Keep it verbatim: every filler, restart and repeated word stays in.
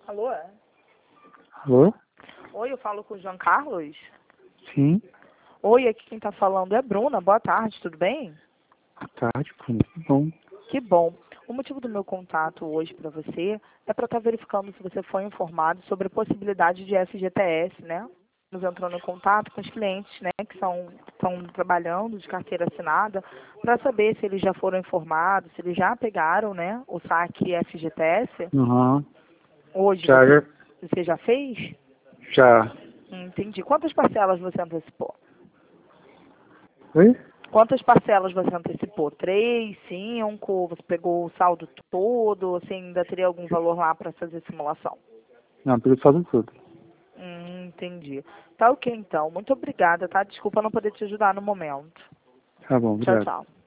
Alô? Alô? Oi, eu falo com o João Carlos? Sim. Oi, aqui quem tá falando é a Bruna. Boa tarde, tudo bem? Boa tarde, Bruno. Tudo bom? Que bom. O motivo do meu contato hoje para você é para estar verificando se você foi informado sobre a possibilidade de F G T S, né? Nos entrando em contato com os clientes, né, que são, estão trabalhando de carteira assinada, para saber se eles já foram informados, se eles já pegaram, né, o saque F G T S. Uhum. Hoje Já, você, já. você já fez? já. Hum, Entendi. Quantas parcelas você antecipou? Oi? Quantas parcelas você antecipou? Três, cinco? Você pegou o saldo todo? Você ainda teria algum valor lá para fazer simulação? Não, pelo saldo tudo. Hum, entendi. Tá ok, então. Muito obrigada, tá? Desculpa não poder te ajudar no momento. Tá bom, Tchau, obrigado. tchau.